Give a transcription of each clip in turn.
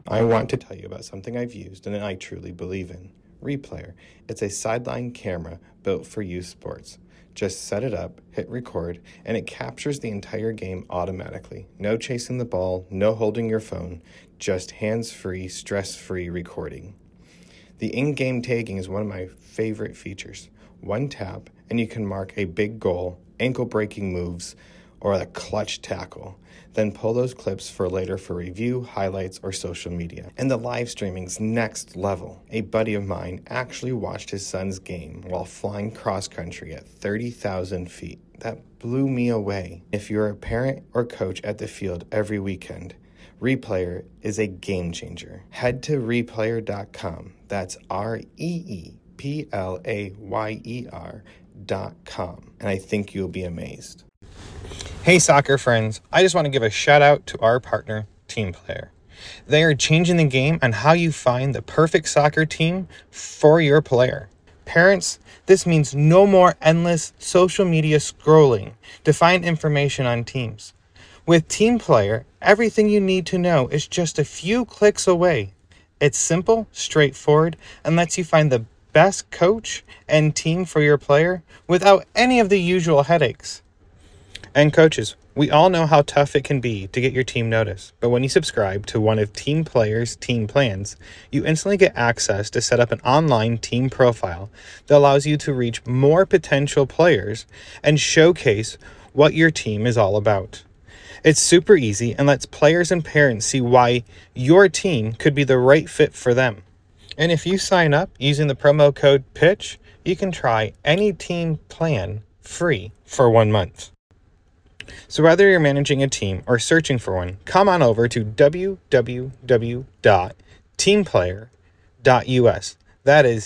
I want to tell you about something I've used and I truly believe in. Replayer. It's a sideline camera built for youth sports. Just set it up, hit record, and it captures the entire game automatically. No chasing the ball, no holding your phone, just hands-free, stress-free recording. The in-game tagging is one of my favorite features. One tap, and you can mark a big goal, ankle-breaking moves, or a clutch tackle. Then pull those clips for later for review, highlights, or social media. And the live streaming's next level. A buddy of mine actually watched his son's game while flying cross-country at 30,000 feet. That blew me away. If you're a parent or coach at the field every weekend, Replayer is a game changer. Head to replayer.com. That's REEPLAYER.com. And I think you'll be amazed. Hey soccer friends, I just want to give a shout out to our partner, TeamPlayer. They are changing the game on how you find the perfect soccer team for your player. Parents, this means no more endless social media scrolling to find information on teams. With TeamPlayer, everything you need to know is just a few clicks away. It's simple, straightforward, and lets you find the best coach and team for your player without any of the usual headaches. And coaches, we all know how tough it can be to get your team noticed, but when you subscribe to one of TeamPlayer's team plans, you instantly get access to set up an online team profile that allows you to reach more potential players and showcase what your team is all about. It's super easy and lets players and parents see why your team could be the right fit for them. And if you sign up using the promo code PITCH, you can try any team plan free for 1 month. So whether you're managing a team or searching for one, come on over to www.teamplayer.us. That is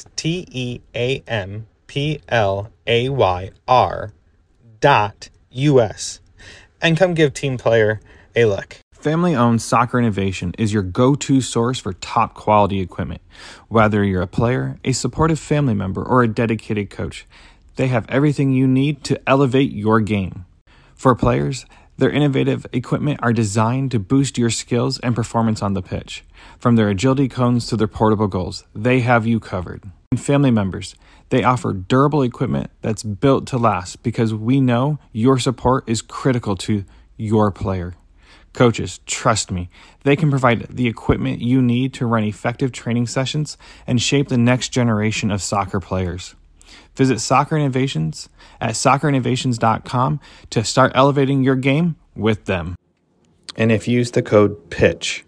TeamPlayer.us. And come give TeamPlayer a look. Family-owned Soccer Innovation is your go-to source for top quality equipment. Whether you're a player, a supportive family member, or a dedicated coach, they have everything you need to elevate your game. For players, their innovative equipment are designed to boost your skills and performance on the pitch. From their agility cones to their portable goals, they have you covered. And family members, they offer durable equipment that's built to last because we know your support is critical to your player. Coaches, trust me, they can provide the equipment you need to run effective training sessions and shape the next generation of soccer players. Visit Soccer Innovations at soccerinnovations.com to start elevating your game with them. And if you use the code PITCH,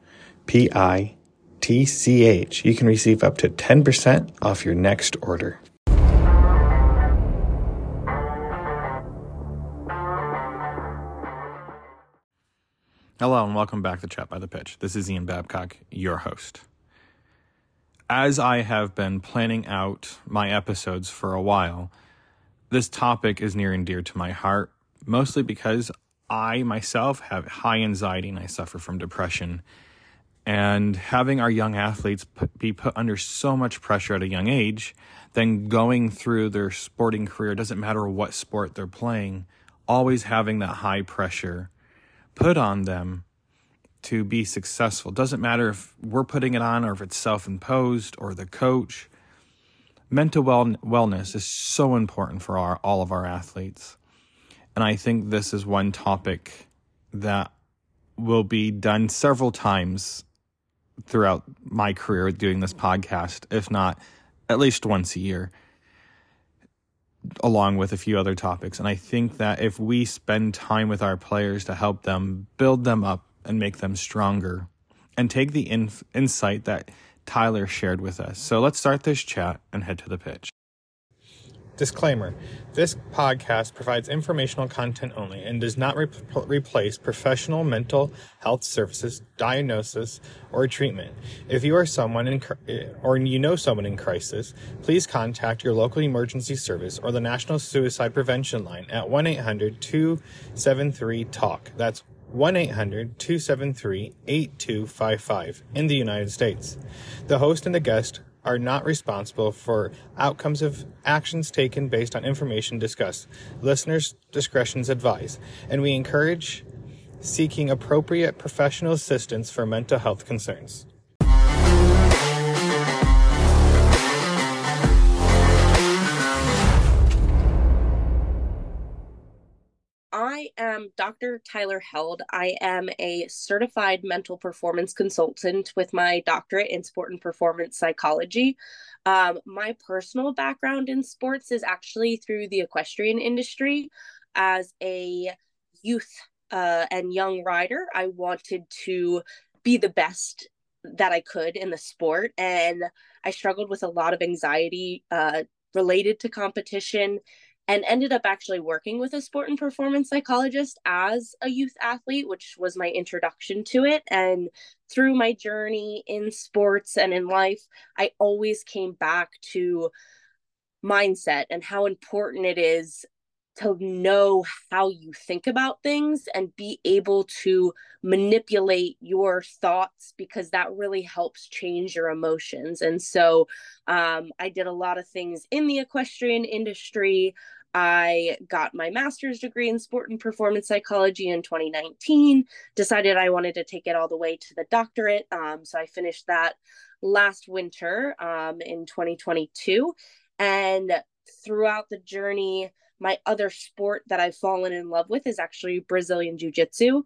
PITCH, you can receive up to 10% off your next order. Hello and welcome back to Chat by the Pitch. This is Ian Babcock, your host. As I have been planning out my episodes for a while, this topic is near and dear to my heart, mostly because I myself have high anxiety and I suffer from depression. And having our young athletes be put under so much pressure at a young age, then going through their sporting career, doesn't matter what sport they're playing, always having that high pressure put on them to be successful. Doesn't matter if we're putting it on or if it's self-imposed or the coach. Mental wellness is so important for all of our athletes. And I think this is one topic that will be done several times throughout my career doing this podcast, if not at least once a year, along with a few other topics. And I think that if we spend time with our players to help them build them up and make them stronger and take the insight that Tyler shared with us. So let's start this chat and head to the pitch. Disclaimer, this podcast provides informational content only and does not replace professional mental health services, diagnosis, or treatment. If you are someone or you know someone in crisis, please contact your local emergency service or the National Suicide Prevention Line at 1-800-273-TALK. That's 1-800-273-8255 in the United States. The host and the guest are not responsible for outcomes of actions taken based on information discussed. Listeners' discretion is advised, and we encourage seeking appropriate professional assistance for mental health concerns. I am Dr. Tyler Held. I am a certified mental performance consultant with my doctorate in sport and performance psychology. My personal background in sports is actually through the equestrian industry. As a youth and young rider, I wanted to be the best that I could in the sport, and I struggled with a lot of anxiety related to competition and ended up actually working with a sport and performance psychologist as a youth athlete, which was my introduction to it. And through my journey in sports and in life, I always came back to mindset and how important it is to know how you think about things and be able to manipulate your thoughts, because that really helps change your emotions. And so I did a lot of things in the equestrian industry. I got my master's degree in sport and performance psychology in 2019, decided I wanted to take it all the way to the doctorate. So I finished that last winter in 2022. And throughout the journey, my other sport that I've fallen in love with is actually Brazilian Jiu-Jitsu.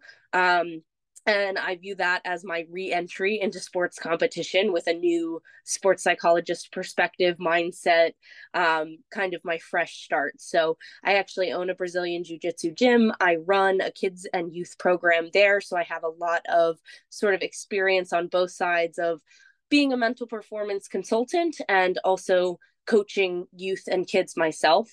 And I view that as my re-entry into sports competition with a new sports psychologist perspective, mindset, kind of my fresh start. So I actually own a Brazilian Jiu-Jitsu gym. I run a kids and youth program there. So I have a lot of sort of experience on both sides of being a mental performance consultant and also coaching youth and kids myself.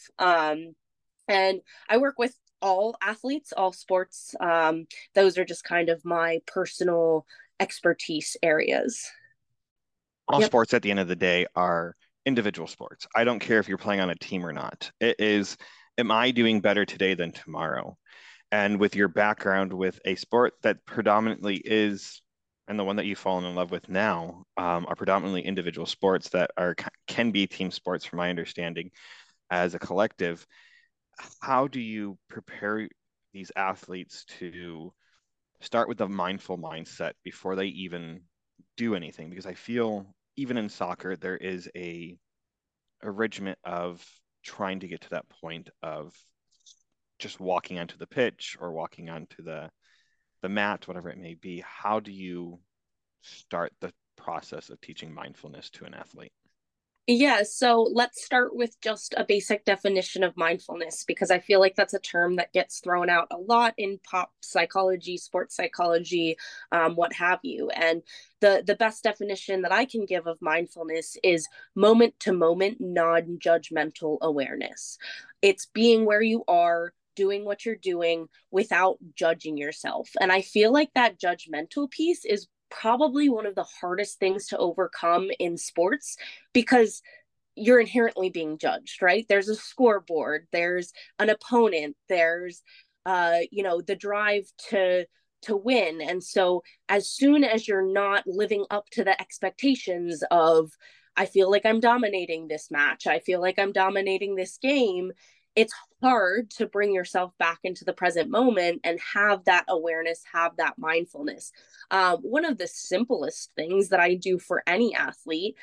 And I work with all athletes, all sports. Those are just kind of my personal expertise areas. All Yep. sports at the end of the day are individual sports. I don't care if you're playing on a team or not. It is, am I doing better today than tomorrow? And with your background with a sport that predominantly is, and the one that you've fallen in love with now, are predominantly individual sports that can be team sports, from my understanding, as a collective. How do you prepare these athletes to start with a mindful mindset before they even do anything? Because I feel even in soccer, there is a regiment of trying to get to that point of just walking onto the pitch or walking onto the mat, whatever it may be. How do you start the process of teaching mindfulness to an athlete? Yeah, so let's start with just a basic definition of mindfulness, because I feel like that's a term that gets thrown out a lot in pop psychology, sports psychology, what have you. And the best definition that I can give of mindfulness is moment to moment, non-judgmental awareness. It's being where you are, doing what you're doing without judging yourself. And I feel like that judgmental piece is probably one of the hardest things to overcome in sports, because you're inherently being judged, right? There's a scoreboard, there's an opponent, there's the drive to win. And so as soon as you're not living up to the expectations of, I feel like I'm dominating this match, I feel like I'm dominating this game, it's hard to bring yourself back into the present moment and have that awareness, have that mindfulness. One of the simplest things that I do for any athlete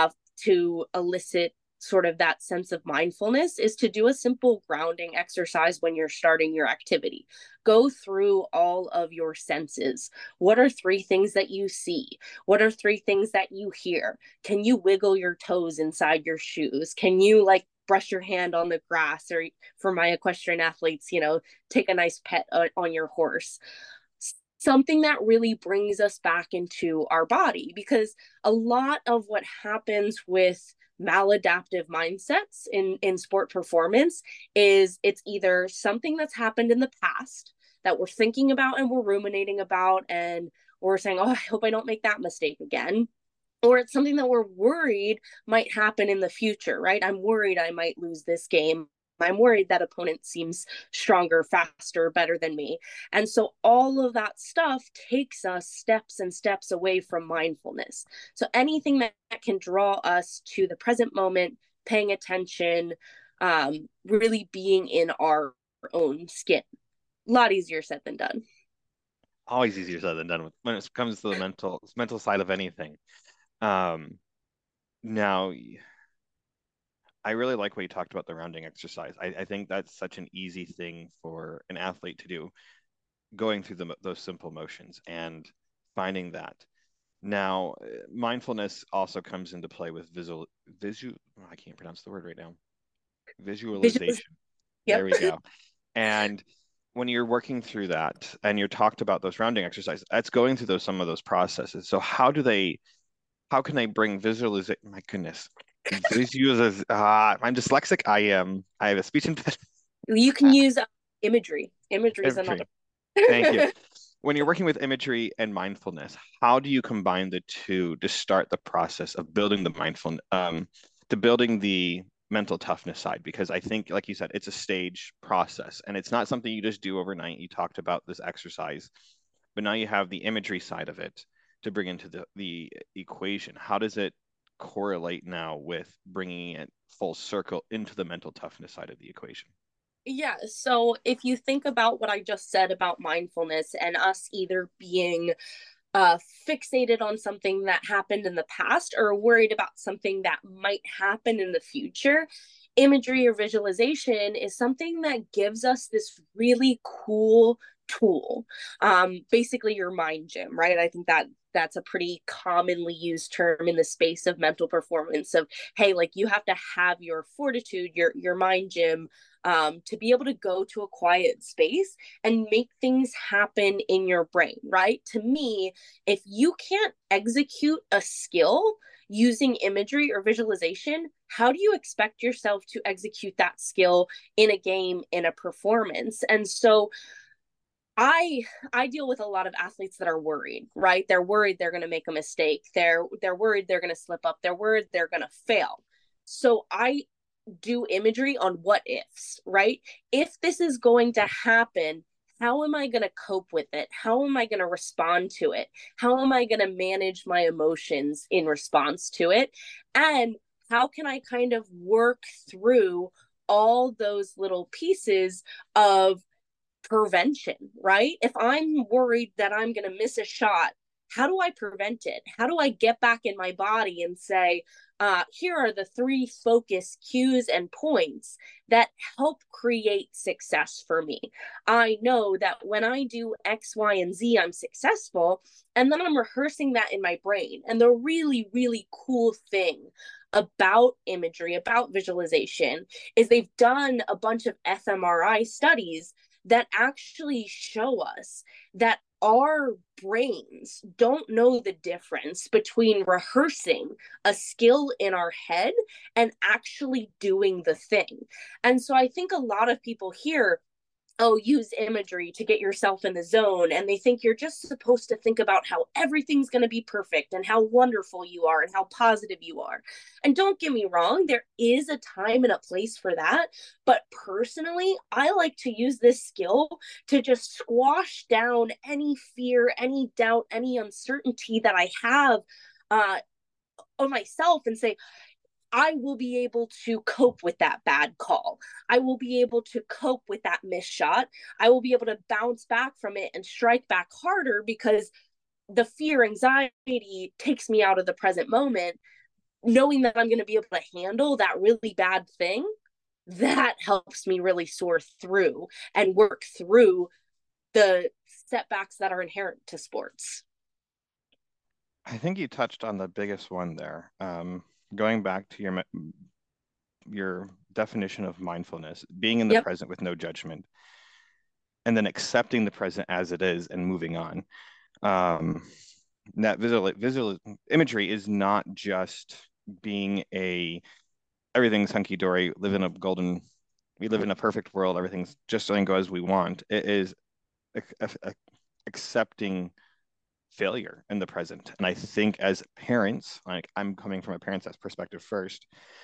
to elicit sort of that sense of mindfulness is to do a simple grounding exercise when you're starting your activity. Go through all of your senses. What are three things that you see? What are three things that you hear? Can you wiggle your toes inside your shoes? Can you brush your hand on the grass, or for my equestrian athletes, take a nice pet on your horse? Something that really brings us back into our body, because a lot of what happens with maladaptive mindsets in sport performance is it's either something that's happened in the past that we're thinking about and we're ruminating about, and we're saying, oh, I hope I don't make that mistake again, or it's something that we're worried might happen in the future, right? I'm worried I might lose this game. I'm worried that opponent seems stronger, faster, better than me. And so all of that stuff takes us steps and steps away from mindfulness. So anything that can draw us to the present moment, paying attention, really being in our own skin. A lot easier said than done. always easier said than done when it comes to the mental side of anything. Um, Now, I really like what you talked about the rounding exercise. I think that's such an easy thing for an athlete to do, going through those simple motions and finding that. Now, mindfulness also comes into play with I can't pronounce the word right now. Visualiz- Visualization. There yep. we go. And when you're working through that and you're talked about those rounding exercises, that's going through some of those processes. So how can they bring visualization? My goodness. I'm dyslexic. I have a speech impediment. You can use imagery. Imagery is another. Imagery. Thank you. When you're working with imagery and mindfulness, how do you combine the two to start the process of building the to building the mental toughness side? Because I think, like you said, it's a stage process and it's not something you just do overnight. You talked about this exercise, but now you have the imagery side of it to bring into the equation. How does it correlate now with bringing it full circle into the mental toughness side of the equation? Yeah. So if you think about what I just said about mindfulness and us either being fixated on something that happened in the past or worried about something that might happen in the future, imagery or visualization is something that gives us this really cool tool. Basically, your mind gym, right? I think that that's a pretty commonly used term in the space of mental performance of, hey, like you have to have your fortitude, your mind gym, to be able to go to a quiet space and make things happen in your brain, right? To me, if you can't execute a skill using imagery or visualization, how do you expect yourself to execute that skill in a game, in a performance? And so I deal with a lot of athletes that are worried, right? They're worried they're going to make a mistake. They're worried they're going to slip up. They're worried they're going to fail. So I do imagery on what ifs, right? If this is going to happen, how am I going to cope with it? How am I going to respond to it? How am I going to manage my emotions in response to it? And how can I kind of work through all those little pieces of prevention, right? If I'm worried that I'm going to miss a shot, how do I prevent it? How do I get back in my body and say, here are the 3 focus cues and points that help create success for me? I know that when I do X, Y, and Z, I'm successful. And then I'm rehearsing that in my brain. And the really, really cool thing about imagery, about visualization, is they've done a bunch of fMRI studies that actually show us that our brains don't know the difference between rehearsing a skill in our head and actually doing the thing. And so I think a lot of people here, oh, use imagery to get yourself in the zone. And they think you're just supposed to think about how everything's going to be perfect and how wonderful you are and how positive you are. And don't get me wrong, there is a time and a place for that. But personally, I like to use this skill to just squash down any fear, any doubt, any uncertainty that I have on myself and say, I will be able to cope with that bad call. I will be able to cope with that missed shot. I will be able to bounce back from it and strike back harder because the fear, anxiety takes me out of the present moment. Knowing that I'm going to be able to handle that really bad thing, that helps me really soar through and work through the setbacks that are inherent to sports. I think you touched on the biggest one there. Going back to your definition of mindfulness, being in the Yep. present with no judgment, and then accepting the present as it is and moving on. That visual imagery is not just being everything's hunky dory, we live in a perfect world, everything's just going to go as we want. It is accepting failure in the present. And I think as parents, like I'm coming from a parent's perspective first,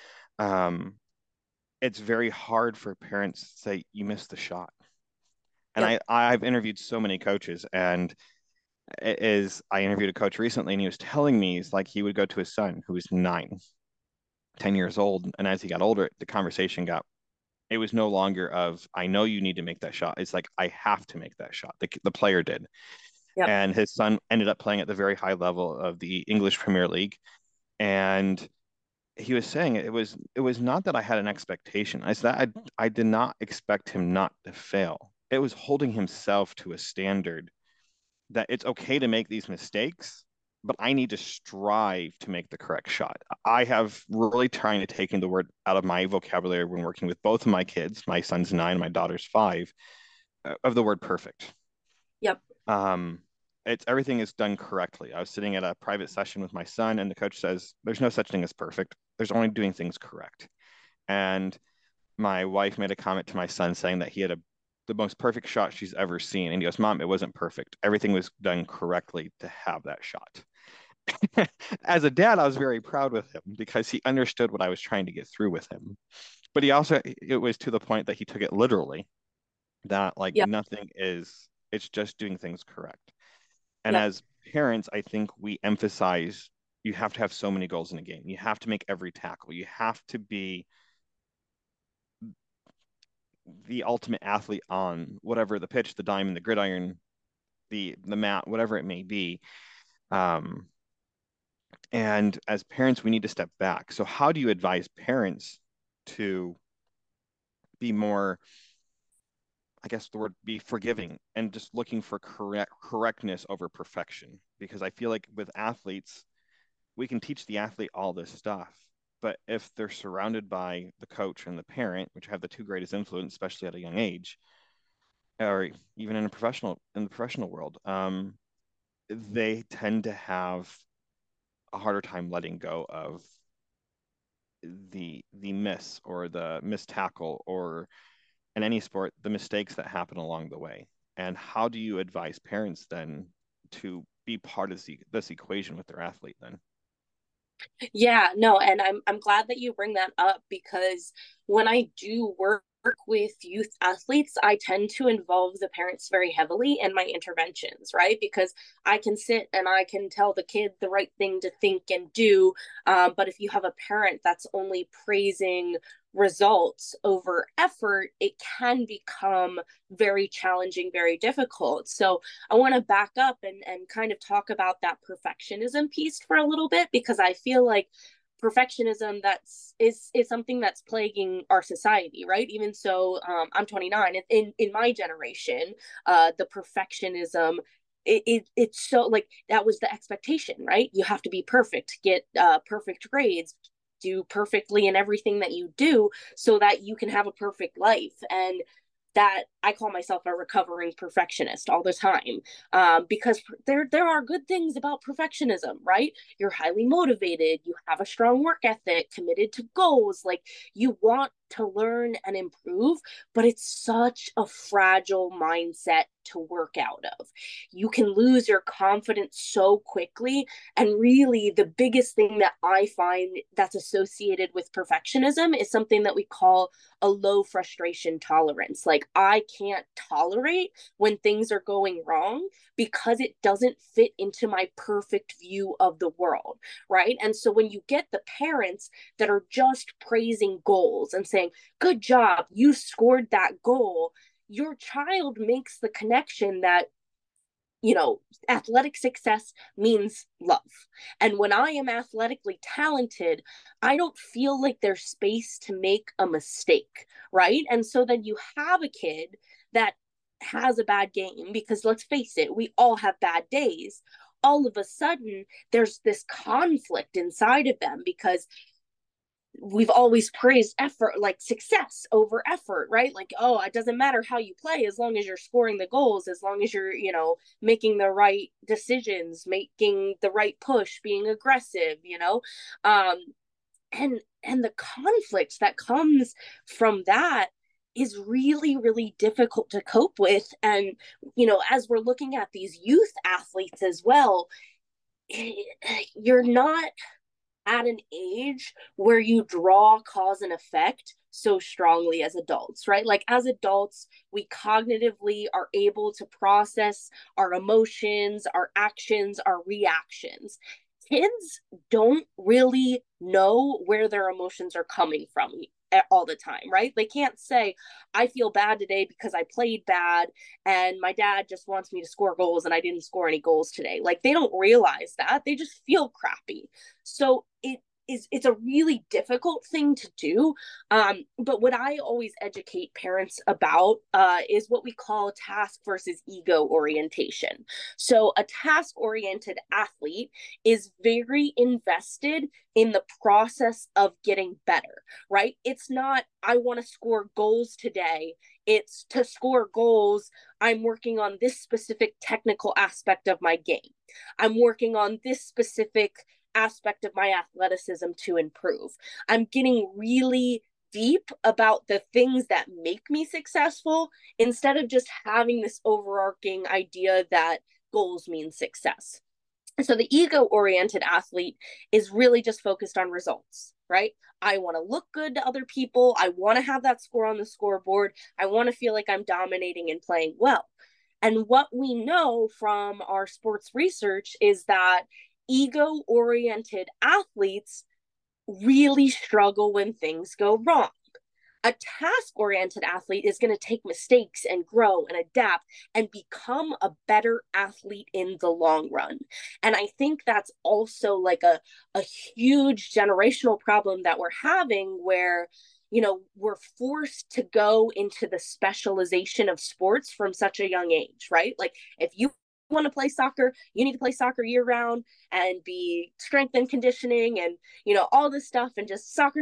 it's very hard for parents to say you missed the shot. And Yep. I've interviewed so many coaches, and I interviewed a coach recently, and he was telling me it's like he would go to his son who was 10 years old, and as he got older, the conversation got it was no longer of I know you need to make that shot. It's like I have to make that shot. The player did, Yep. And his son ended up playing at the very high level of the English Premier League. And he was saying it was not that I had an expectation. I said I did not expect him not to fail. It was holding himself to a standard that it's okay to make these mistakes, but I need to strive to make the correct shot. I have really trying to take in the word out of my vocabulary when working with both of my kids, my son's 9, my daughter's 5, of the word perfect. Yep. It's everything is done correctly. I was sitting at a private session with my son, and the coach says, "There's no such thing as perfect. There's only doing things correct." And my wife made a comment to my son saying that he had the most perfect shot she's ever seen, and he goes, "Mom, it wasn't perfect. Everything was done correctly to have that shot." As a dad, I was very proud with him because he understood what I was trying to get through with him. But he also, it was to the point that he took it literally, that like Yep. nothing is, it's just doing things correct. And Yep. as parents, I think we emphasize you have to have so many goals in a game. You have to make every tackle. You have to be the ultimate athlete on whatever the pitch, the diamond, the gridiron, the mat, whatever it may be. Um, and as parents, we need to step back. So how do you advise parents to be more, I guess the word be forgiving and just looking for correctness over perfection? Because I feel like with athletes, we can teach the athlete all this stuff, but if they're surrounded by the coach and the parent, which have the two greatest influence, especially at a young age, or even in the professional world, they tend to have a harder time letting go of the miss or the missed tackle, or in any sport, the mistakes that happen along the way. And how do you advise parents then to be part of this equation with their athlete then? Yeah, no, and I'm glad that you bring that up because when I do work with youth athletes, I tend to involve the parents very heavily in my interventions, right? Because I can sit and I can tell the kid the right thing to think and do. But if you have a parent that's only praising results over effort, it can become very challenging, very difficult. So I want to back up and kind of talk about that perfectionism piece for a little bit because I feel like perfectionism is something that's plaguing our society, right? Even so, I'm 29. In my generation, the perfectionism it's so like that was the expectation, right? You have to be perfect, get perfect grades, do perfectly in everything that you do so that you can have a perfect life. And that I call myself a recovering perfectionist all the time, because there are good things about perfectionism, right? You're highly motivated, you have a strong work ethic, committed to goals, like you want to learn and improve, but it's such a fragile mindset to work out of. You can lose your confidence so quickly. And really, the biggest thing that I find that's associated with perfectionism is something that we call a low frustration tolerance. Like, I can't tolerate when things are going wrong because it doesn't fit into my perfect view of the world, right? And so when you get the parents that are just praising goals and saying, good job, you scored that goal, your child makes the connection that athletic success means love. And when I am athletically talented, I don't feel like there's space to make a mistake, right? And so then you have a kid that has a bad game, because let's face it, we all have bad days. All of a sudden, there's this conflict inside of them because we've always praised effort, like success over effort, right? Like, oh, it doesn't matter how you play as long as you're scoring the goals, as long as you're making the right decisions, making the right push, being aggressive, um and the conflict that comes from that is really, really difficult to cope with. And as we're looking at these youth athletes as well, you're not at an age where you draw cause and effect so strongly as adults, right? Like, as adults, we cognitively are able to process our emotions, our actions, our reactions. Kids don't really know where their emotions are coming from all the time, right? They can't say, I feel bad today because I played bad and my dad just wants me to score goals and I didn't score any goals today. Like, they don't realize that. They just feel crappy. So it's a really difficult thing to do. But what I always educate parents about is what we call task versus ego orientation. So a task oriented athlete is very invested in the process of getting better, right? It's not, I want to score goals today. It's to score goals. I'm working on this specific technical aspect of my game. I'm working on this specific aspect of my athleticism to improve. I'm getting really deep about the things that make me successful instead of just having this overarching idea that goals mean success. So the ego oriented athlete is really just focused on results, right? I want to look good to other people. I want to have that score on the scoreboard. I want to feel like I'm dominating and playing well. And what we know from our sports research is that ego oriented athletes really struggle when things go wrong. A task oriented athlete is going to take mistakes and grow and adapt and become a better athlete in the long run. And I think that's also like a huge generational problem that we're having where, you know, we're forced to go into the specialization of sports from such a young age, right? Like, if you want to play soccer, you need to play soccer year round and be strength and conditioning and, you know, all this stuff and just soccer.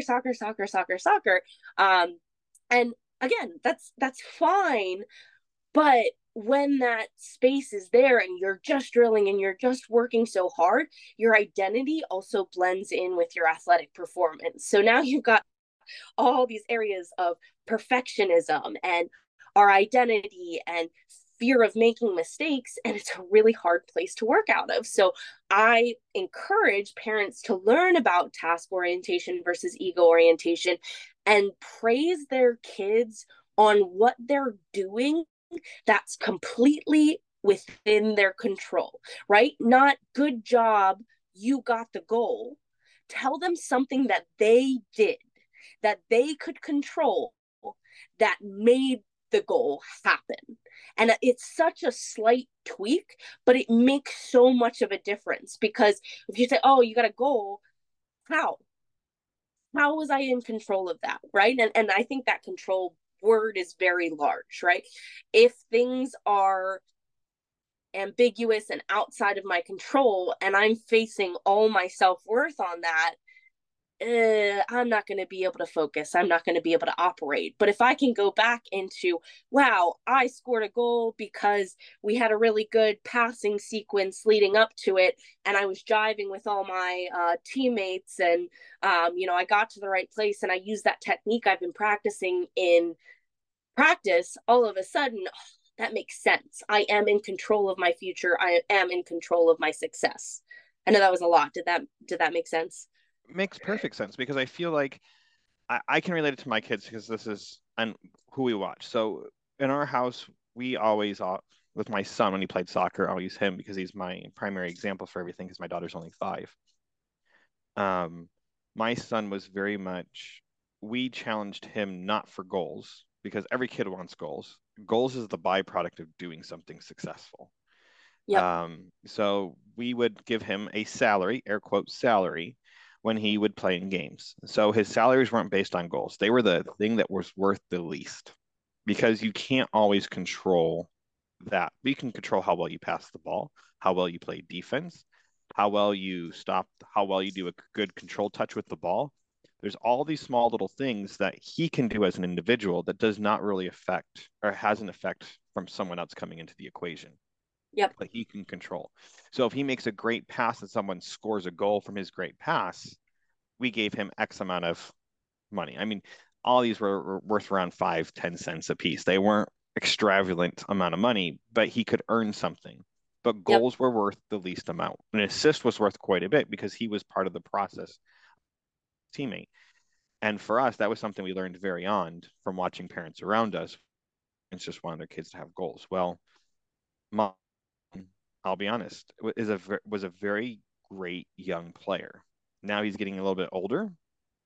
And again, that's fine. But when that space is there and you're just drilling and you're just working so hard, your identity also blends in with your athletic performance. So now you've got all these areas of perfectionism and our identity and fear of making mistakes, and it's a really hard place to work out of. So I encourage parents to learn about task orientation versus ego orientation and praise their kids on what they're doing that's completely within their control, right? Not good job, you got the goal. Tell them something that they did, that they could control, that made the goal happen. And it's such a slight tweak, but it makes so much of a difference because if you say, oh, you got a goal, how? How was I in control of that? Right. And I think that control word is very large, right? If things are ambiguous and outside of my control and I'm facing all my self-worth on that, I'm not going to be able to focus. I'm not going to be able to operate. But if I can go back into, wow, I scored a goal because we had a really good passing sequence leading up to it, and I was jiving with all my teammates, and you know, I got to the right place, and I used that technique I've been practicing in practice. All of a sudden, oh, that makes sense. I am in control of my future. I am in control of my success. I know that was a lot. Did that make sense? Makes perfect sense because I feel like I can relate it to my kids because this is and who we watch. So in our house, we always with my son when he played soccer, I'll use him because he's my primary example for everything because my daughter's only 5. My son was very much, we challenged him not for goals because every kid wants goals. Goals is the byproduct of doing something successful. Yep. So we would give him a salary, air quotes salary, when he would play in games. So his salaries weren't based on goals. They were the thing that was worth the least because you can't always control that. You can control how well you pass the ball, how well you play defense, how well you stop, how well you do a good control touch with the ball. There's all these small little things that he can do as an individual that does not really affect or has an effect from someone else coming into the equation. Yep. But he can control. So if he makes a great pass and someone scores a goal from his great pass, we gave him X amount of money. I mean, all these were worth around 5-10 cents a piece. They weren't extravagant amount of money, but he could earn something. But goals were worth the least amount. An assist was worth quite a bit because he was part of the process, teammate. And for us, that was something we learned very on from watching parents around us. It's just wanting their kids to have goals. Well, mom, I'll be honest, was a very great young player. Now he's getting a little bit older,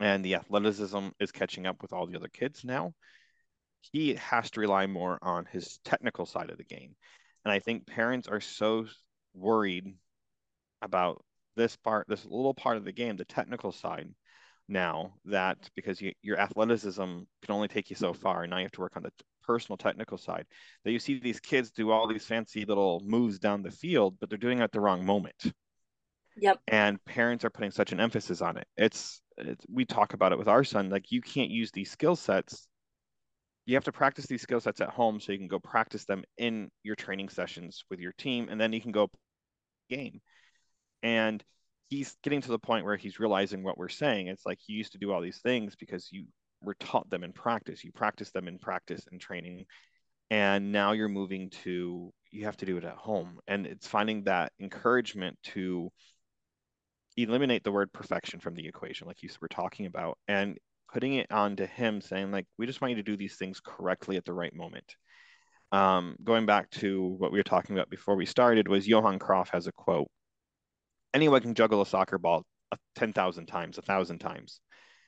and the athleticism is catching up with all the other kids now. He has to rely more on his technical side of the game. And I think parents are so worried about this little part of the game, the technical side, now that because your athleticism can only take you so far, and now you have to work on the personal technical side. That you see these kids do all these fancy little moves down the field, but they're doing it at the wrong moment. Yep. And parents are putting such an emphasis on it. It's we talk about it with our son, like you can't use these skill sets. You have to practice these skill sets at home so you can go practice them in your training sessions with your team, and then you can go game. And he's getting to the point where he's realizing what we're saying. It's like you used to do all these things because you were taught them in practice. You practice them in practice and training. And now you're moving to, you have to do it at home. And it's finding that encouragement to eliminate the word perfection from the equation, like you were talking about, and putting it onto him saying, like, we just want you to do these things correctly at the right moment. Going back to what we were talking about before we started was Johan Cruyff has a quote: anyone can juggle a soccer ball 10,000 times, 1,000 times.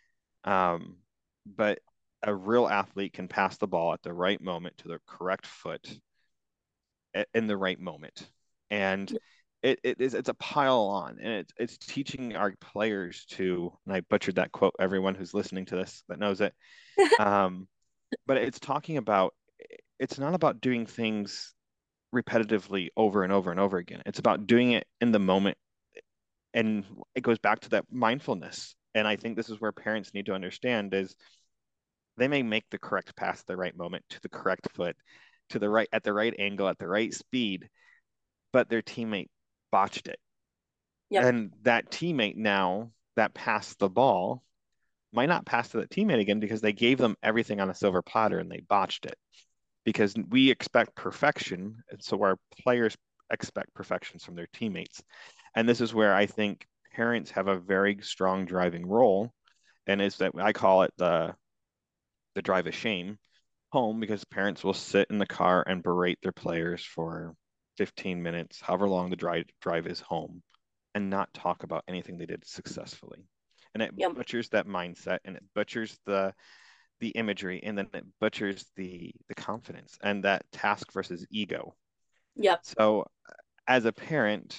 But a real athlete can pass the ball at the right moment to the correct foot in the right moment. And it's a pile on, and it's teaching our players to, and I butchered that quote, everyone who's listening to this that knows it. But it's talking about, it's not about doing things repetitively over and over and over again. It's about doing it in the moment. And it goes back to that mindfulness. And I think this is where parents need to understand is they may make the correct pass at the right moment to the correct foot, to the right, at the right angle, at the right speed, but their teammate botched it. Yep. And that teammate now that passed the ball might not pass to that teammate again because they gave them everything on a silver platter and they botched it. Because we expect perfection, and so our players expect perfections from their teammates. And this is where I think parents have a very strong driving role, and is that I call it the drive of shame home, because parents will sit in the car and berate their players for 15 minutes, however long the drive is home, and not talk about anything they did successfully. And it Yep. butchers that mindset, and it butchers the imagery, and then it butchers the confidence and that task versus ego. Yep. So as a parent,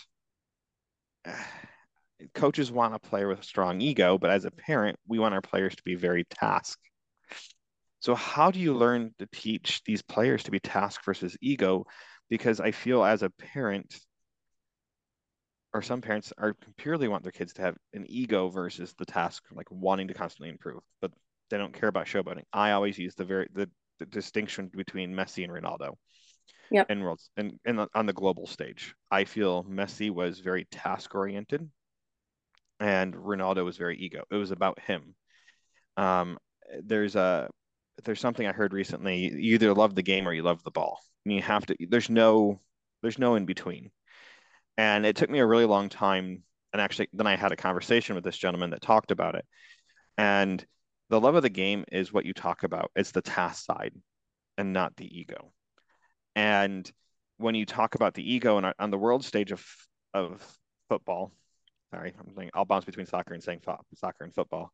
coaches want a player with a strong ego, but as a parent, we want our players to be very task. So how do you learn to teach these players to be task versus ego? Because I feel as a parent, or some parents are purely want their kids to have an ego versus the task, like wanting to constantly improve, but they don't care about showboating. I always use the distinction between Messi and Ronaldo Yep. in worlds and on the global stage. I feel Messi was very task oriented and Ronaldo was very ego. It was about him. Um, there's a there's something I heard recently. You either love the game or you love the ball. And you have to. There's no in between. And it took me a really long time. And actually, then I had a conversation with this gentleman that talked about it. And the love of the game is what you talk about. It's the task side and not the ego. And when you talk about the ego and on the world stage of football, sorry, I'll bounce between soccer and saying soccer and football.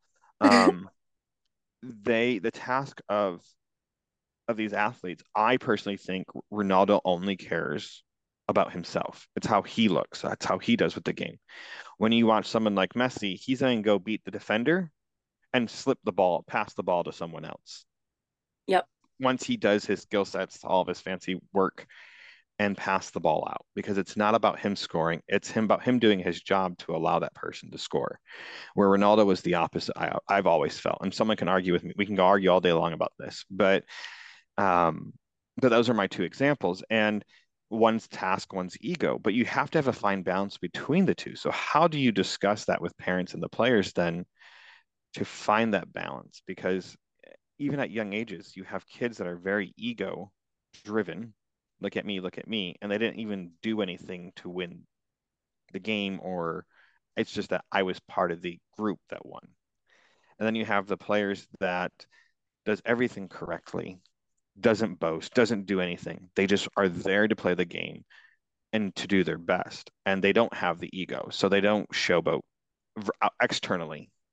The task of these athletes, I personally think Ronaldo only cares about himself. It's how he looks. That's how he does with the game. When you watch someone like Messi, he's going to go beat the defender and pass the ball to someone else. Yep. Once he does his skill sets, all of his fancy work, and pass the ball out, because it's not about him scoring. It's about him doing his job to allow that person to score. Where Ronaldo was the opposite, I've always felt. And someone can argue with me. We can go argue all day long about this, but those are my two examples. And one's task, one's ego. But you have to have a fine balance between the two. So how do you discuss that with parents and the players then to find that balance? Because even at young ages, you have kids that are very ego driven. Look at me, and they didn't even do anything to win the game, or it's just that I was part of the group that won. And then you have the players that does everything correctly, doesn't boast, doesn't do anything. They just are there to play the game and to do their best. And they don't have the ego. So they don't showboat externally.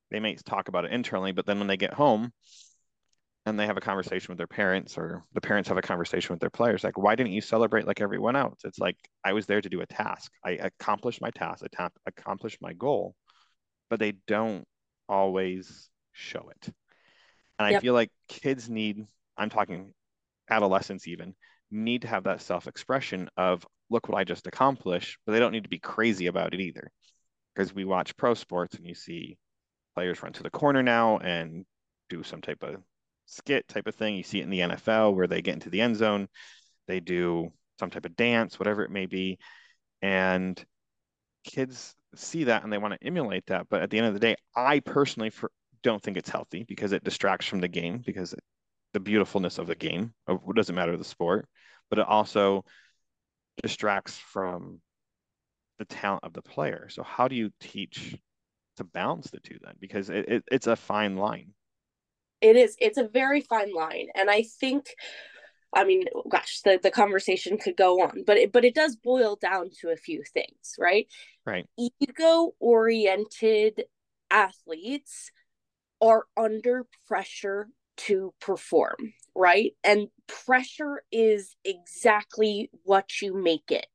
they may talk about it internally, but then when they get home and they have a conversation with their parents, or the parents have a conversation with their players, like, why didn't you celebrate like everyone else? It's like, I was there to do a task. I accomplished my task, accomplished my goal, but they don't always show it. And I Yep. feel like kids need, I'm talking adolescents even, need to have that self-expression of, look what I just accomplished, but they don't need to be crazy about it either. Because we watch pro sports and you see players run to the corner now and do some type of skit type of thing. You see it in the NFL where they get into the end zone, they do some type of dance, whatever it may be. And kids see that and they want to emulate that. But at the end of the day, I personally don't think it's healthy, because it distracts from the game, because the beautifulness of the game, it doesn't matter the sport, but it also distracts from the talent of the player. So how do you teach to balance the two then? Because it's a fine line. It is. It's a very fine line. And I think, I mean, gosh, the conversation could go on, but it does boil down to a few things, right? Right. Ego-oriented athletes are under pressure to perform, right? And pressure is exactly what you make it.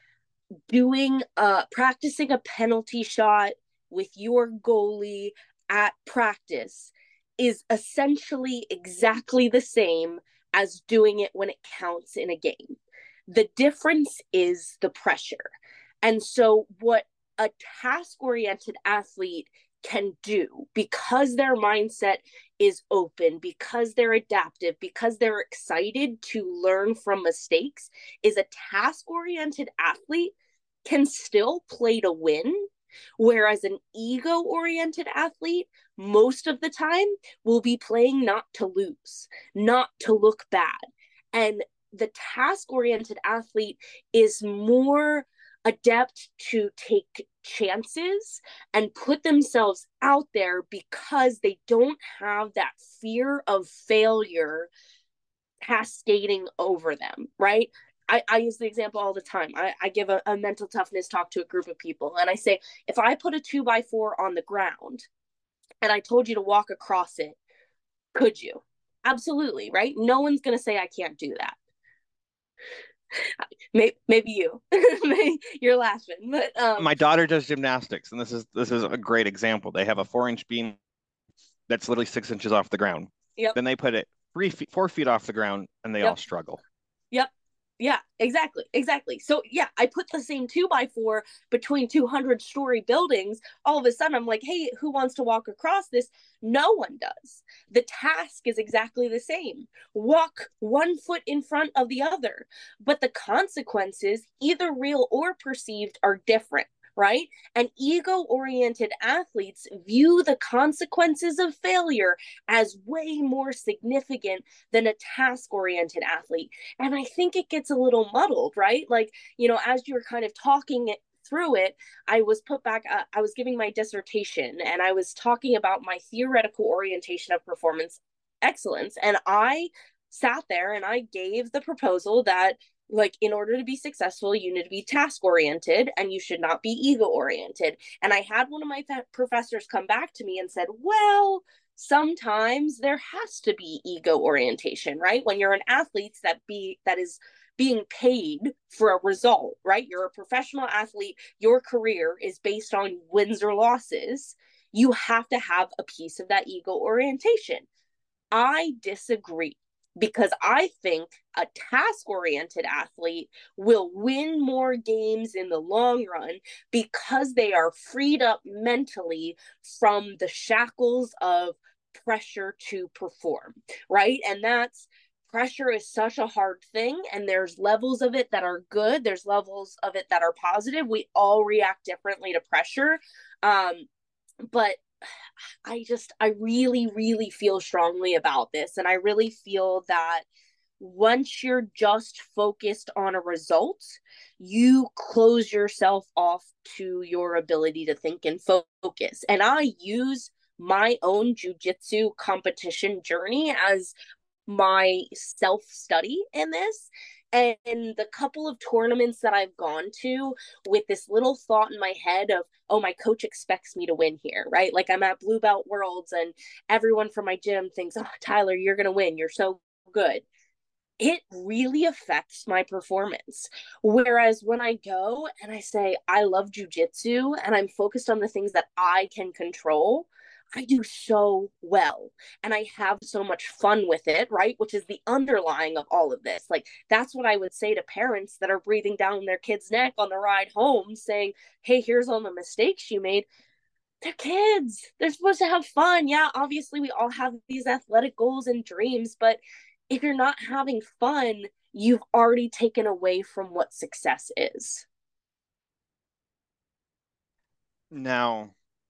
Practicing a penalty shot with your goalie at practice is essentially exactly the same as doing it when it counts in a game. The difference is the pressure. And so what a task-oriented athlete can do, because their mindset is open, because they're adaptive, because they're excited to learn from mistakes, is a task-oriented athlete can still play to win, whereas an ego-oriented athlete most of the time will be playing not to lose, not to look bad. And the task-oriented athlete is more adept to take chances and put themselves out there because they don't have that fear of failure cascading over them, right? I use the example all the time. I give a mental toughness talk to a group of people, and I say, if I put a 2x4 on the ground and I told you to walk across it, could you? Absolutely, right? No one's going to say I can't do that. Maybe you. You're laughing, but my daughter does gymnastics, and this is a great example. They have a 4-inch beam that's literally 6 inches off the ground. Yep. Then they put it 4 feet off the ground, and they all struggle. Yep. Yeah, exactly. So yeah, I put the same 2x4 between 200-story buildings. All of a sudden, I'm like, hey, who wants to walk across this? No one does. The task is exactly the same. Walk 1 foot in front of the other. But the consequences, either real or perceived, are different. Right? And ego-oriented athletes view the consequences of failure as way more significant than a task-oriented athlete. And I think it gets a little muddled, right? Like, as you were kind of talking through it, I was I was giving my dissertation, and I was talking about my theoretical orientation of performance excellence. And I sat there and I gave the proposal that, like, in order to be successful, you need to be task oriented and you should not be ego oriented. And I had one of my professors come back to me and said, well, sometimes there has to be ego orientation, right? When you're an athlete that is being paid for a result, right? You're a professional athlete, your career is based on wins or losses. You have to have a piece of that ego orientation. I disagree, because I think a task-oriented athlete will win more games in the long run because they are freed up mentally from the shackles of pressure to perform, right? And pressure is such a hard thing, and there's levels of it that are good, there's levels of it that are positive. We all react differently to pressure, but I really, really feel strongly about this. And I really feel that once you're just focused on a result, you close yourself off to your ability to think and focus. And I use my own jiu-jitsu competition journey as my self-study in this. And the couple of tournaments that I've gone to with this little thought in my head of, oh, my coach expects me to win here, right? Like I'm at Blue Belt Worlds and everyone from my gym thinks, oh, Tyler, you're going to win. You're so good. It really affects my performance. Whereas when I go and I say, I love jujitsu and I'm focused on the things that I can control, I do so well and I have so much fun with it, right? Which is the underlying of all of this. Like, that's what I would say to parents that are breathing down their kid's neck on the ride home, saying, hey, here's all the mistakes you made. They're kids. They're supposed to have fun. Yeah, obviously, we all have these athletic goals and dreams, but if you're not having fun, you've already taken away from what success is. Now,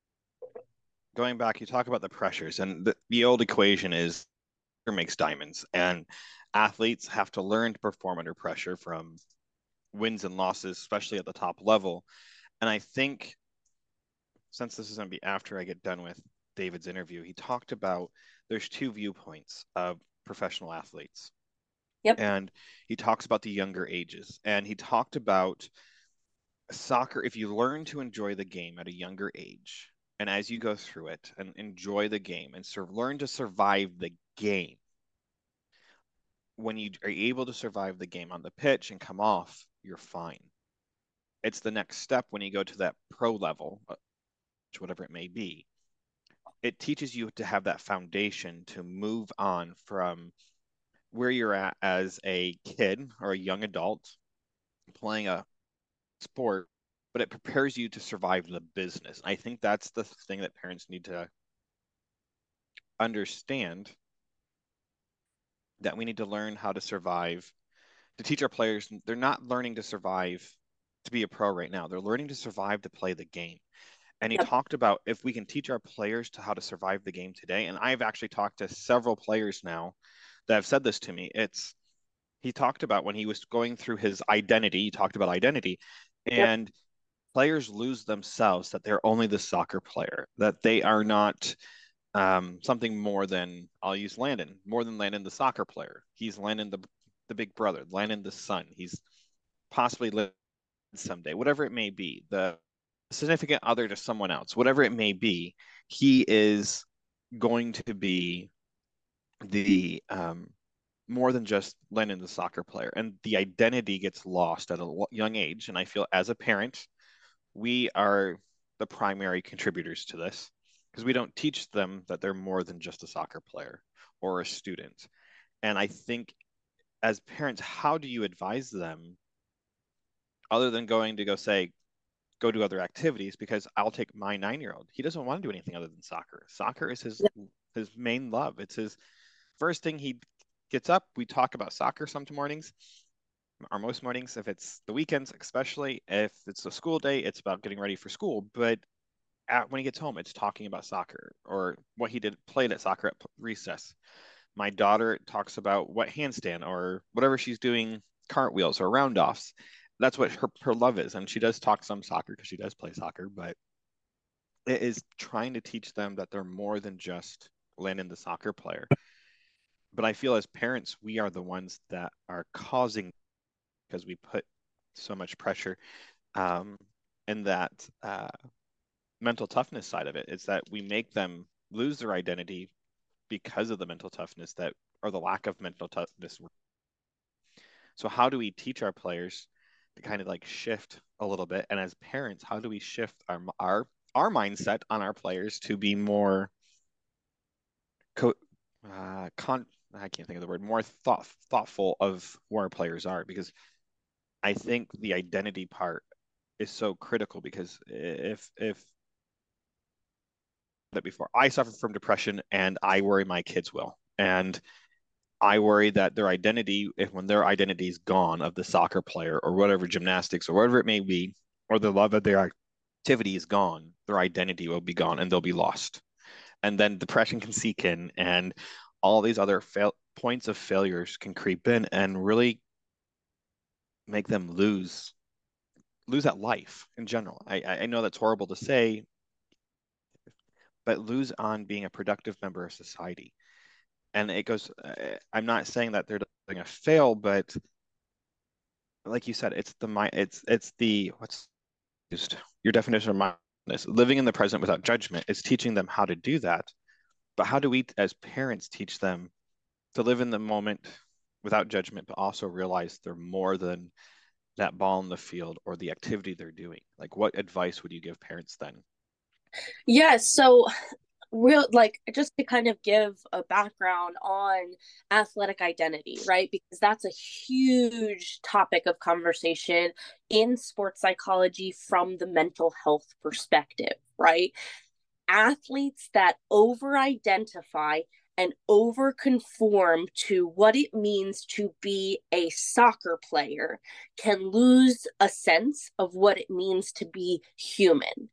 going back, you talk about the pressures, and the old equation is makes diamonds, and athletes have to learn to perform under pressure from wins and losses, especially at the top level. And I think since this is going to be after I get done with David's interview, he talked about there's two viewpoints of professional athletes. Yep. And he talks about the younger ages. And he talked about soccer, if you learn to enjoy the game at a younger age, and as you go through it and enjoy the game and learn to survive the game, when you are able to survive the game on the pitch and come off, you're fine. It's the next step when you go to that pro level, whatever it may be. It teaches you to have that foundation to move on from where you're at as a kid or a young adult playing a sport, but it prepares you to survive the business. I think that's the thing that parents need to understand, that we need to learn how to survive, to teach our players. They're not learning to survive to be a pro right now. They're learning to survive to play the game. And he Yep. talked about if we can teach our players to how to survive the game today. And I've actually talked to several players now that have said this to me. He talked about when he was going through his identity, he talked about identity, Yep. and players lose themselves, that they're only the soccer player, that they are not something more than, I'll use Landon, more than Landon the soccer player. He's Landon the big brother, Landon the son. He's possibly lived someday, whatever it may be, the significant other to someone else, whatever it may be, he is going to be the more than just Landon the soccer player. And the identity gets lost at a young age. And I feel as a parent, we are the primary contributors to this because we don't teach them that they're more than just a soccer player or a student. And I think as parents, how do you advise them other than going to go say, go do other activities? Because I'll take my 9-year-old. He doesn't want to do anything other than soccer. Soccer is his main love. It's his first thing he gets up. We talk about soccer some mornings, or most mornings, if it's the weekends, especially if it's a school day, it's about getting ready for school. But when he gets home, it's talking about soccer or what he played at soccer at recess. My daughter talks about what handstand or whatever she's doing, cartwheels or round offs. That's what her love is. And she does talk some soccer because she does play soccer, but it is trying to teach them that they're more than just Landon the soccer player. But I feel as parents, we are the ones that are causing, because we put so much pressure, and that mental toughness side of it is that we make them lose their identity because of the mental toughness that, or the lack of mental toughness. So how do we teach our players to kind of like shift a little bit? And as parents, how do we shift our mindset on our players to be more I can't think of the word, more thoughtful of who our players are? Because I think the identity part is so critical, because if that before, I suffer from depression and I worry my kids will. And I worry that their identity, if when their identity is gone of the soccer player or whatever, gymnastics or whatever it may be, or the love of their activity is gone, their identity will be gone and they'll be lost. And then depression can seek in, and all these other points of failures can creep in and really make them lose that life in general. I know that's horrible to say, but lose on being a productive member of society. And it goes, I'm not saying that they're doing a fail, but like you said, it's the mind, it's the what's used your definition of mindfulness, living in the present without judgment is teaching them how to do that. But how do we as parents teach them to live in the moment without judgment, but also realize they're more than that ball in the field or the activity they're doing? Like, what advice would you give parents then? Yeah, so real like just to kind of give a background on athletic identity, right? Because that's a huge topic of conversation in sports psychology from the mental health perspective, right? Athletes that over identify and over conform to what it means to be a soccer player can lose a sense of what it means to be human.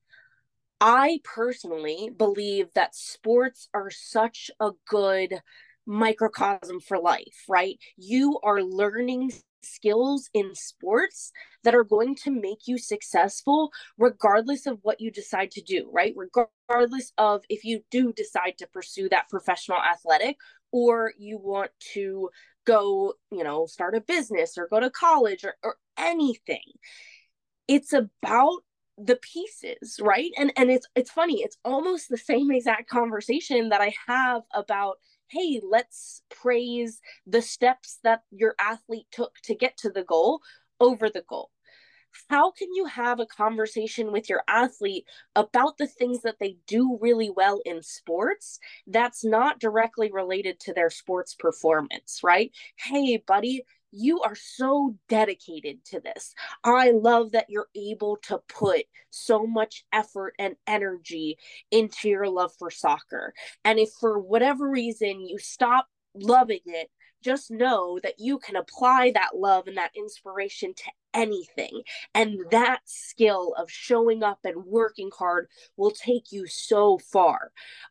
I personally believe that sports are such a good microcosm for life, right? You are learning skills in sports that are going to make you successful regardless of what you decide to do, right? Regardless of if you do decide to pursue that professional athletic or you want to go, start a business or go to college or anything. It's about the pieces, right? And it's funny, it's almost the same exact conversation that I have about, hey, let's praise the steps that your athlete took to get to the goal over the goal. How can you have a conversation with your athlete about the things that they do really well in sports that's not directly related to their sports performance, right? Hey, buddy, you are so dedicated to this. I love that you're able to put so much effort and energy into your love for soccer. And if for whatever reason you stop loving it, just know that you can apply that love and that inspiration to anything. And that skill of showing up and working hard will take you so far.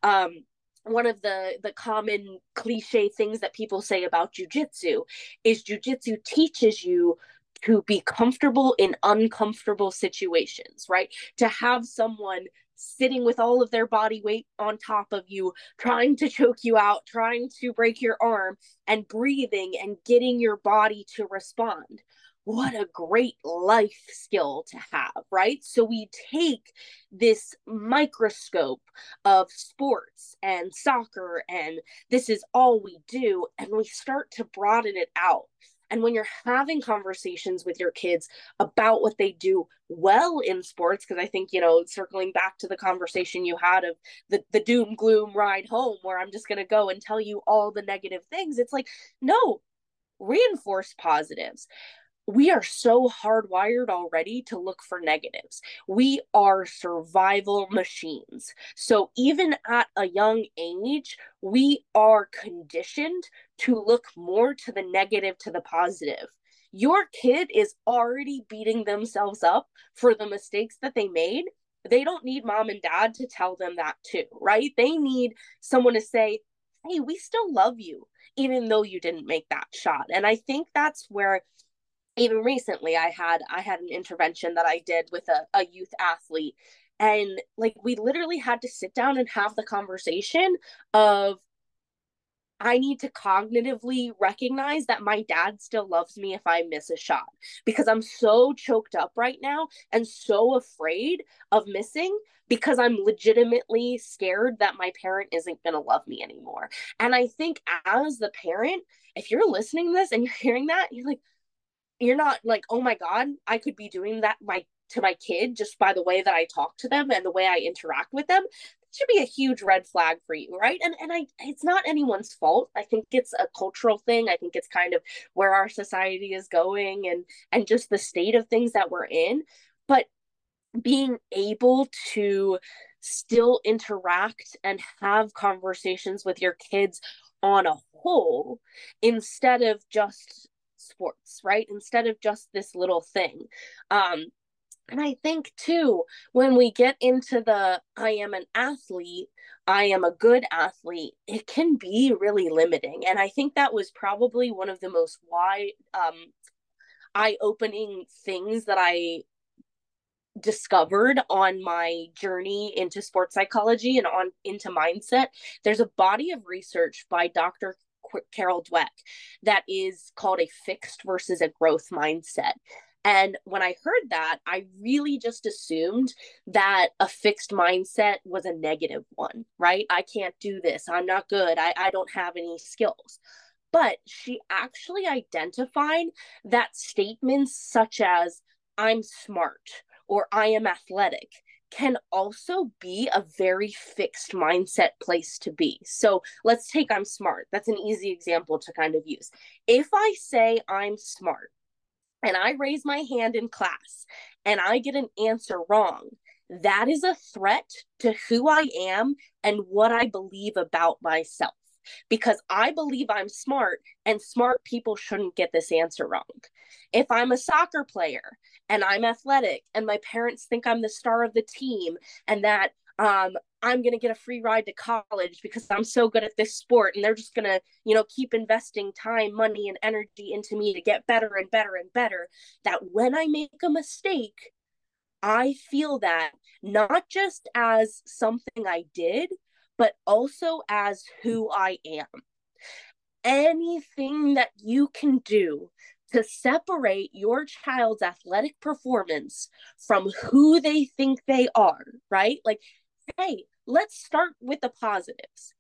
One of the common cliche things that people say about jujitsu is jujitsu teaches you to be comfortable in uncomfortable situations, right? To have someone sitting with all of their body weight on top of you, trying to choke you out, trying to break your arm, and breathing and getting your body to respond. What a great life skill to have, right? So we take this microscope of sports and soccer, and this is all we do, and we start to broaden it out. And when you're having conversations with your kids about what they do well in sports, because I think, circling back to the conversation you had of the doom gloom ride home, where I'm just going to go and tell you all the negative things, it's like, no, reinforce positives. We are so hardwired already to look for negatives. We are survival machines. So even at a young age, we are conditioned to look more to the negative to the positive. Your kid is already beating themselves up for the mistakes that they made. They don't need mom and dad to tell them that too, right? They need someone to say, hey, we still love you, even though you didn't make that shot. And I think that's where even recently I had an intervention that I did with a youth athlete, and like we literally had to sit down and have the conversation of, I need to cognitively recognize that my dad still loves me if I miss a shot, because I'm so choked up right now and so afraid of missing because I'm legitimately scared that my parent isn't going to love me anymore. And I think as the parent, if you're listening to this and you're hearing that, you're not like, oh my God, I could be doing that to my kid just by the way that I talk to them and the way I interact with them. It should be a huge red flag for you, right? And it's not anyone's fault. I think it's a cultural thing. I think it's kind of where our society is going and just the state of things that we're in. But being able to still interact and have conversations with your kids on a whole instead of just sports, right? Instead of just this little thing. And I think too, when we get into the I am an athlete, I am a good athlete, it can be really limiting. And I think that was probably one of the most wide, eye opening things that I discovered on my journey into sports psychology and on into mindset. There's a body of research by Dr. Carol Dweck that is called a fixed versus a growth mindset. And when I heard that, I really just assumed that a fixed mindset was a negative one, right? I can't do this. I'm not good. I don't have any skills. But she actually identified that statements such as, I'm smart or I am athletic can also be a very fixed mindset place to be. So let's take I'm smart. That's an easy example to kind of use. If I say I'm smart, and I raise my hand in class and I get an answer wrong, that is a threat to who I am and what I believe about myself. Because I believe I'm smart and smart people shouldn't get this answer wrong. If I'm a soccer player and I'm athletic and my parents think I'm the star of the team and that I'm going to get a free ride to college because I'm so good at this sport and they're just going to, keep investing time, money, and energy into me to get better and better and better, that when I make a mistake, I feel that not just as something I did, but also as who I am. Anything that you can do to separate your child's athletic performance from who they think they are, right? Like, hey, let's start with the positives.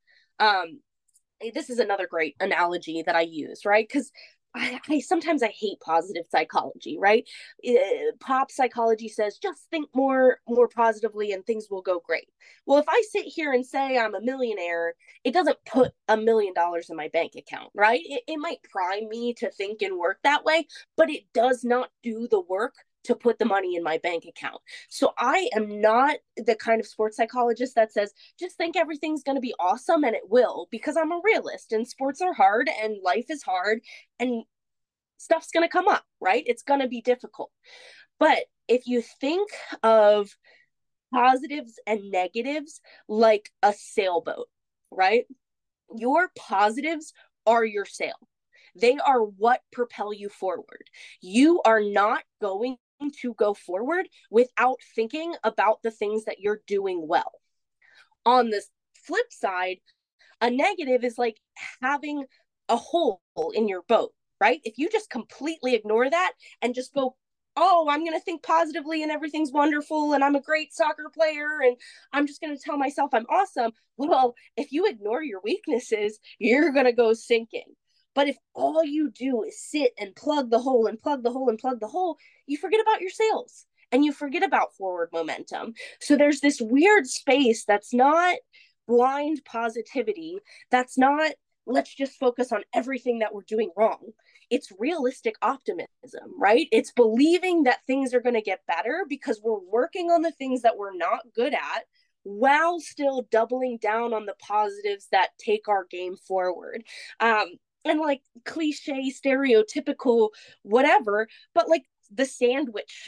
This is another great analogy that I use, right? Because I sometimes I hate positive psychology, right? Pop psychology says just think more positively and things will go great. Well, if I sit here and say I'm a millionaire, it doesn't put $1 million in my bank account, right? It might prime me to think and work that way, but it does not do the work to put the money in my bank account. So I am not the kind of sports psychologist that says, just think everything's going to be awesome, and it will, because I'm a realist and sports are hard and life is hard and stuff's going to come up, right? It's going to be difficult. But if you think of positives and negatives like a sailboat, right? Your positives are your sail. They are what propel you forward. You are not going to go forward without thinking about the things that you're doing well. On the flip side, a negative is like having a hole in your boat, right? If you just completely ignore that and just go, oh, I'm going to think positively and everything's wonderful and I'm a great soccer player and I'm just going to tell myself I'm awesome. Well, if you ignore your weaknesses, you're going to go sinking. But if all you do is sit and plug the hole and plug the hole and plug the hole, you forget about your sails and you forget about forward momentum. So there's this weird space that's not blind positivity. That's not, let's just focus on everything that we're doing wrong. It's realistic optimism, right? It's believing that things are going to get better because we're working on the things that we're not good at while still doubling down on the positives that take our game forward. And like cliche, stereotypical, whatever, but like the sandwich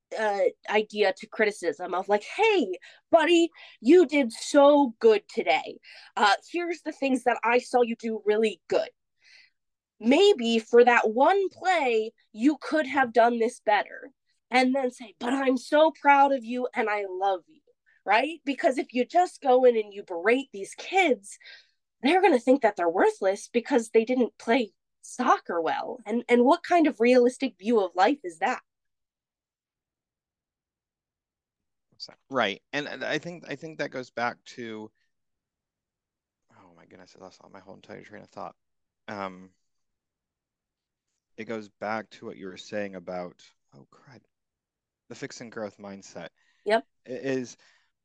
idea to criticism of like, hey, buddy, you did so good today. Here's the things that I saw you do really good. Maybe for that one play, you could have done this better. And then say, but I'm so proud of you and I love you, right? Because if you just go in and you berate these kids, they're going to think that they're worthless because they didn't play soccer well. And what kind of realistic view of life is that? Right. And I think that goes back to, oh my goodness, I lost my whole entire train of thought. It goes back to what you were saying about, oh crud, the fix and growth mindset. Yep. Is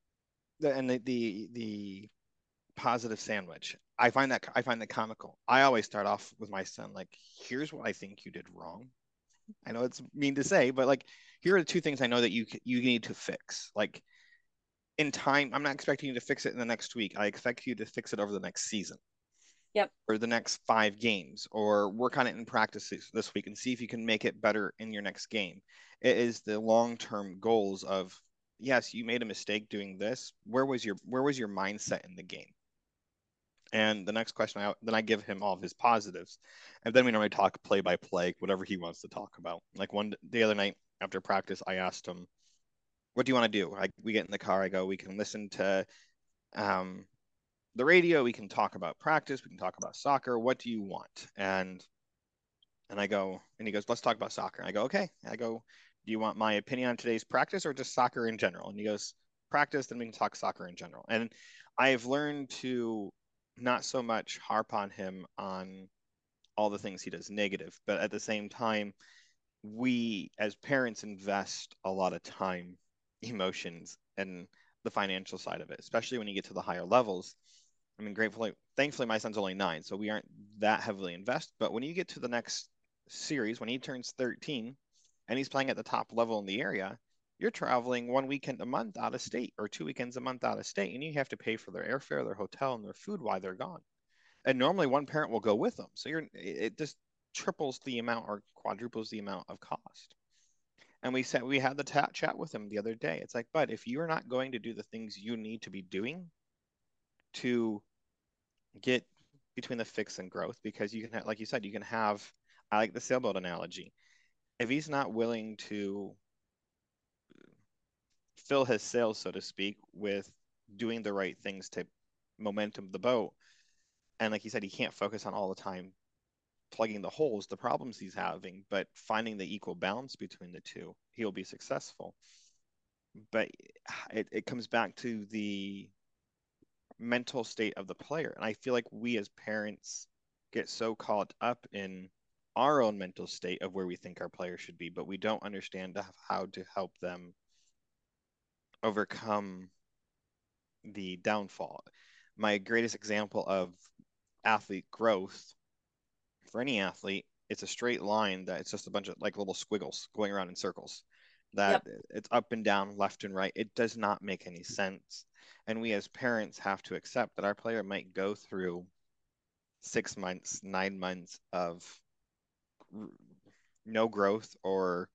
the positive sandwich. I find that comical. I always start off with my son like, here's what I think you did wrong. I know it's mean to say, but like, here are the two things I know that you need to fix. Like, in time, I'm not expecting you to fix it in the next week. I expect you to fix it over the next season. Yep. Or the next 5 games, or work on it in practice this week and see if you can make it better in your next game. It is the long-term goals of, yes, you made a mistake doing this. Where was your mindset in the game? And the next question, then I give him all of his positives, and then we normally talk play by play, whatever he wants to talk about. Like the other night after practice, I asked him, "What do you want to do?" We get in the car. I go, "We can listen to the radio, we can talk about practice, we can talk about soccer. What do you want? And I go, and he goes, let's talk about soccer. I go, okay. I go, do you want my opinion on today's practice or just soccer in general? And he goes, practice, then we can talk soccer in general. And I've learned to not so much harp on him on all the things he does negative, but at the same time, we as parents invest a lot of time, emotions, and the financial side of it, especially when you get to the higher levels. I mean, thankfully, my son's only 9, so we aren't that heavily invested. But when you get to the next series, when he turns 13 and he's playing at the top level in the area, you're traveling 1 weekend a month out of state or 2 weekends a month out of state, and you have to pay for their airfare, their hotel, and their food while they're gone. And normally one parent will go with them. So it just triples the amount or quadruples the amount of cost. And we had the chat with him the other day. It's like, but if you're not going to do the things you need to be doing to get between the fix and growth, because you can, like you said, you can have, I like the sailboat analogy. If he's not willing to fill his sails, so to speak, with doing the right things to momentum the boat, and like you said, he can't focus on all the time plugging the holes, the problems he's having, but finding the equal balance between the two, he'll be successful. But it comes back to the mental state of the player. And I feel like we as parents get so caught up in our own mental state of where we think our player should be, but we don't understand how to help them overcome the downfall. My greatest example of athlete growth for any athlete, it's a straight line that it's just a bunch of like little squiggles going around in circles. That It's up and down, left and right. It does not make any sense. And we as parents have to accept that our player might go through 6 months, 9 months of no growth or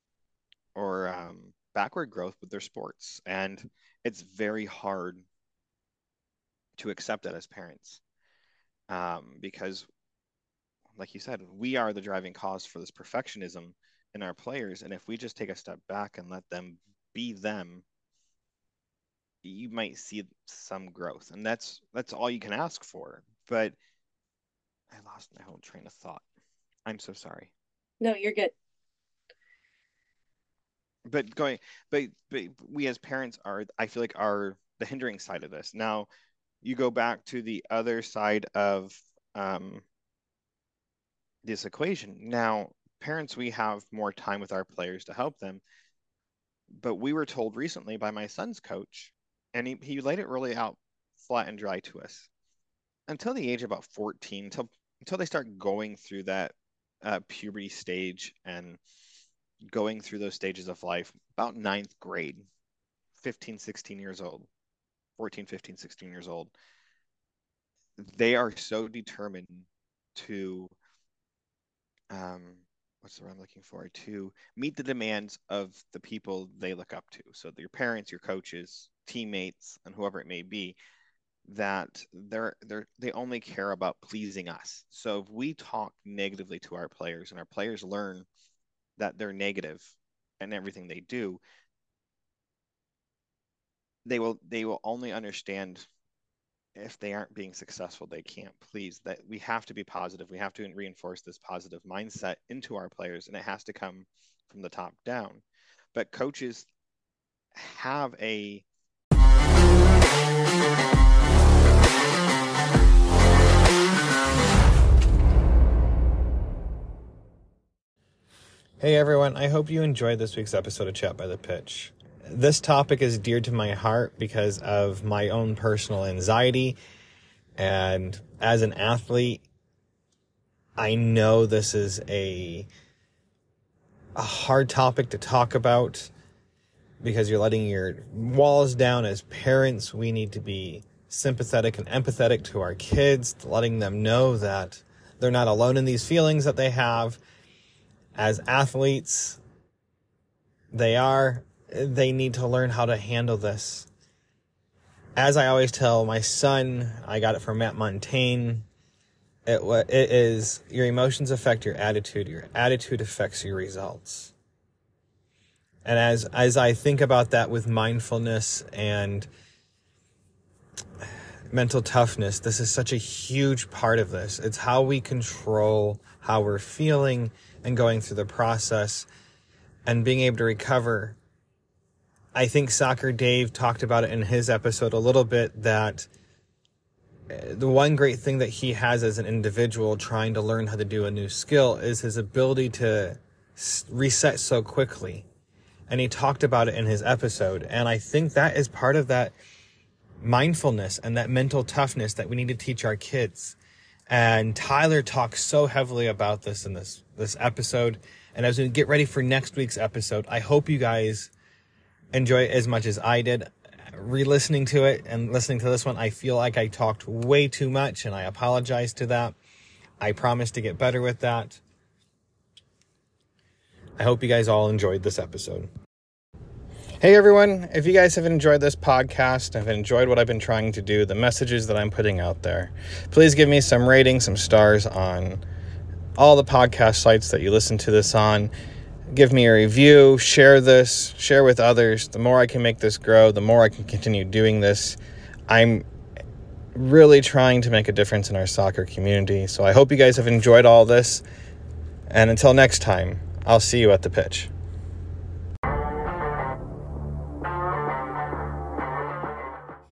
backward growth with their sports. And it's very hard to accept that as parents, because like you said, we are the driving cause for this perfectionism in our players. And if we just take a step back and let them be them, you might see some growth. And that's all you can ask for. But I lost my whole train of thought. I'm so sorry. No, you're good. But we as parents are, I feel like, are the hindering side of this. Now, you go back to the other side of this equation. Now, parents, we have more time with our players to help them. But we were told recently by my son's coach, and he laid it really out flat and dry to us. Until the age of about 14, until they start going through that puberty stage and going through those stages of life, about 9th grade, 15, 16 years old, 14, 15, 16 years old, they are so determined to what's the word I'm looking for? To meet the demands of the people they look up to. So your parents, your coaches, teammates, and whoever it may be, that they only care about pleasing us. So if we talk negatively to our players and our players learn that they're negative in everything they do, they will only understand if they aren't being successful, they can't please. That we have to be positive. We have to reinforce this positive mindset into our players, and it has to come from the top down. But coaches have a Hey everyone, I hope you enjoyed this week's episode of Chat by the Pitch. This topic is dear to my heart because of my own personal anxiety, and as an athlete, I know this is a hard topic to talk about because you're letting your walls down. As parents, we need to be sympathetic and empathetic to our kids, letting them know that they're not alone in these feelings that they have. As athletes, they need to learn how to handle this. As I always tell my son, I got it from Matt Montaigne, it is your emotions affect your attitude affects your results. And as I think about that with mindfulness and mental toughness. This is such a huge part of this. It's how we control how we're feeling and going through the process and being able to recover. I think Soccer Dave talked about it in his episode a little bit, that the one great thing that he has as an individual trying to learn how to do a new skill is his ability to reset so quickly. And he talked about it in his episode. And I think that is part of that mindfulness and that mental toughness that we need to teach our kids. And Tyler talks so heavily about this in this episode. And as we get ready for next week's episode, I hope you guys enjoy it as much as I did. Re-listening to it and listening to this one, I feel like I talked way too much, and I apologize to that. I promise to get better with that. I hope you guys all enjoyed this episode. Hey everyone, if you guys have enjoyed this podcast, have enjoyed what I've been trying to do, the messages that I'm putting out there, please give me some ratings, some stars on all the podcast sites that you listen to this on. Give me a review, share this, share with others. The more I can make this grow, the more I can continue doing this. I'm really trying to make a difference in our soccer community. So I hope you guys have enjoyed all this. And until next time, I'll see you at the pitch.